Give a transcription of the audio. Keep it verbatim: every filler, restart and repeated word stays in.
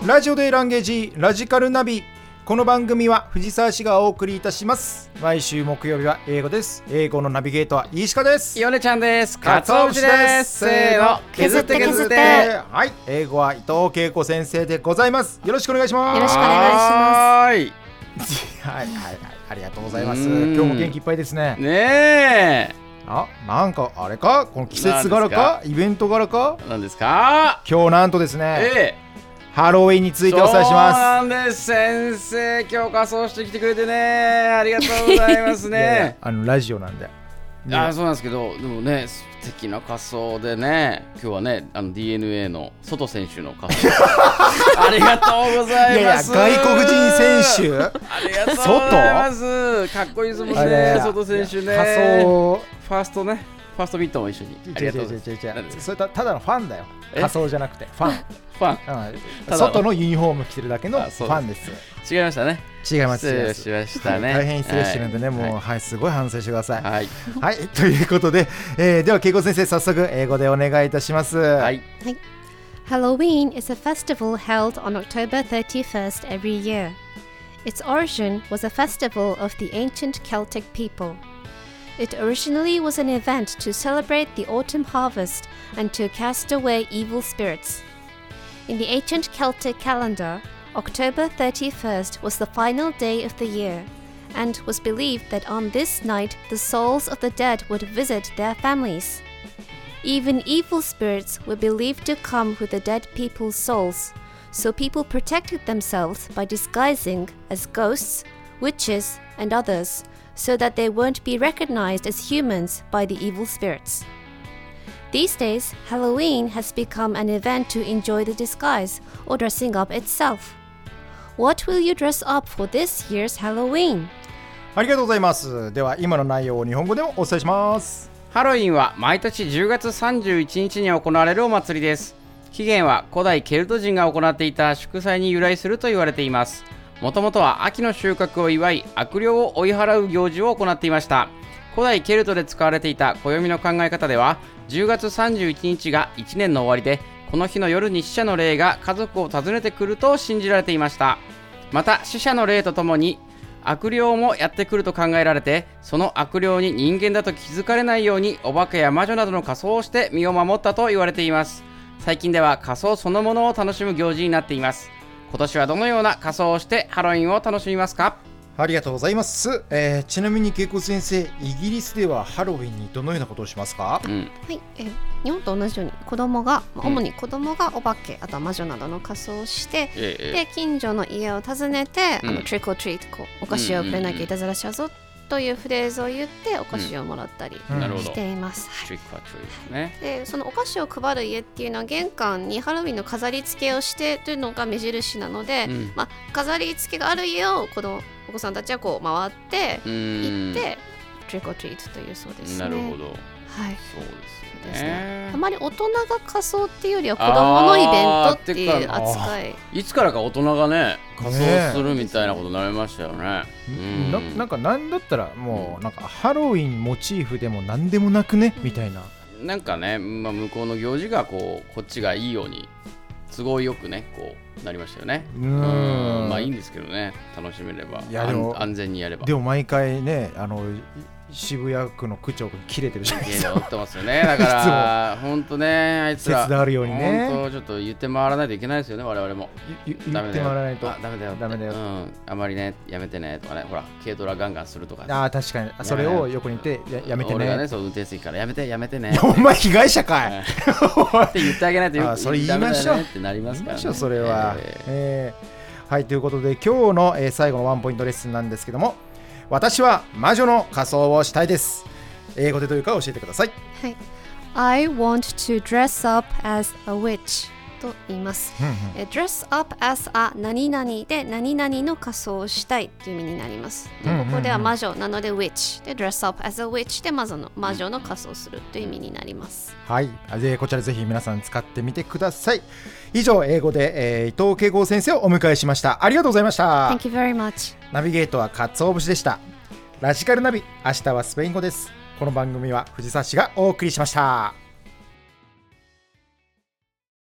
ラジオでランゲージラジカルナビ。この番組は藤沢市がお送りいたします。毎週木曜日は英語です。英語のナビゲートは飯鹿です。 ヨネちゃんです。かつお節です。せーの、削って削って。 はい、英語は伊藤恵子先生でございます。よろしくお願いします。 よろしくお願いします。 はいはいはい、ありがとうございます。今日も元気いっぱいですね。 ねえ。 あ、なんかあれか、この季節柄か、イベント柄か。 なんですか。 今日なんとですね。 ええ。 ハロウィンについてお伝えします。 そうなんです。先生、今日仮装してきてくれてね、ありがとうございますね。いやいや、 あのラジオなんで。 あ、そうなんですけど、でもね、素敵な仮装でね、今日はね、あの ディーエヌエー の外選手の仮装ありがとうございます。 いやいや、外国人選手ありがとうございます。かっこいいですもんね、外選手ね。 仮装ファーストね、ファーストビットも一緒に。 違う違う違う違う。それたただのファンだよ。仮装じゃなくてファン。 ファン、 うん、外のユニフォーム着てるだけのファンです。 違いましたね。 違います。 失礼しましたね。 大変失礼してるんでね、はい、もう、はい、すごい反省してください。 はい、 はい、ということで、えー、では恵子先生、早速英語でお願いいたします。はい。はい。 Halloween is a festival held on October thirty-first every year. Its origin was a festival of the ancient Celtic people. It originally was an event to celebrate the autumn harvest and to cast away evil spirits. In the ancient Celtic calendar, October thirty-first was the final day of the year, and was believed that on this night the souls of the dead would visit their families. Even evil spirits were believed to come with the dead people's souls, so people protected themselves by disguising as ghosts, witches, and others, so that they won't be recognized as humans by the evil spirits. These days, Halloween has become an event to enjoy the disguise or dressing up itself. What will you dress up for this year's Halloween? ありがとうございます。では今の内容を日本語でもお伝えします。 ハロウィンは毎年じゅうがつさんじゅういちにちに行われるお祭りです。起源は古代ケルト人が行っていた祝祭に由来すると言われています。もともとは秋の収穫を祝い、悪霊を追い払う行事を行っていました。古代ケルトで使われていた暦の考え方では、じゅうがつさんじゅういちにちがいちねんの終わりで、この日の夜に死者の霊が家族を訪ねてくると信じられていました。また死者の霊とともに悪霊もやってくると考えられて、その悪霊に人間だと気づかれないようにお化けや魔女などの仮装をして身を守ったと言われています。最近では仮装そのものを楽しむ行事になっています。今年はどのような仮装をしてハロウィンを楽しみますか？ ありがとうございます。えー、ちなみに恵子先生、イギリスではハロウィンにどのようなことをしますか？ うん、はい、えー、日本と同じように子供が、まあ、主に子供がお化け、あとは魔女などの仮装をして、うん、で近所の家を訪ねて、うん、あのトリックオートリート、こうお菓子をくれなきゃいたずらしちゃうぞというフレーズを言ってお菓子をもらったりしています。 トリックオートリートね。 でそのお菓子を配る家っていうのは玄関にハロウィンの飾り付けをしてというのが目印なので、うん、まあ、飾り付けがある家をこのお子さんたちはこう回って行ってトリックオートリートというそうですね。 なるほど。 はい。 そうですですね。あまり大人が仮装っていうよりは子供のイベントっていう扱い。 いつからか大人がね仮装するみたいなことになりましたよね。 うんな, なんかなんだったらもうなんかハロウィンモチーフでもなんでもなくねみたいな。 なんかね、まあ、向こうの行事がこうこっちがいいように都合よくねこうなりましたよね。うーん、まあいいんですけどね、楽しめれば。いやでも安全にやれば。 でも毎回ね、あの渋谷区の区長が切れてるじゃないですか。 切ってますよね。だから本当ね、あいつら節度あるようにね、 本当ちょっと言って回らないといけないですよね、我々も。 言って回らないと。 あ、ダメだよ、ダメだよ、うん、あまりねやめてねとかね、ほら軽トラガンガンするとか。 ああ確かに、それを横にいて や, やめてね。 俺がね、そう運転席からやめてやめてね。 お前被害者かい。 って言ってあげないとよく。 あ、それ言いましょう。 ってなりますからね。 言いましょうそれは。えーえー、はい、ということで今日の、えー、最後のワンポイントレッスンなんですけども、私は魔女の仮装をしたいです。英語でどういうか教えてください。 はい。I want to dress up as a witch と言います。え dress up as a 何々で何々の仮装をしたいという意味になります。でここでは魔女なので witch で dress up as a witch で魔女の魔女の仮装するという意味になります。 はい。でこちらぜひ皆さん使ってみてください。以上英語で、えー、伊藤恵子先生をお迎えしました。ありがとうございました。 Thank you very much。 ナビゲートはかつお節でした。ラジカルナビ、明日はスペイン語です。この番組は藤沢市がお送りしました。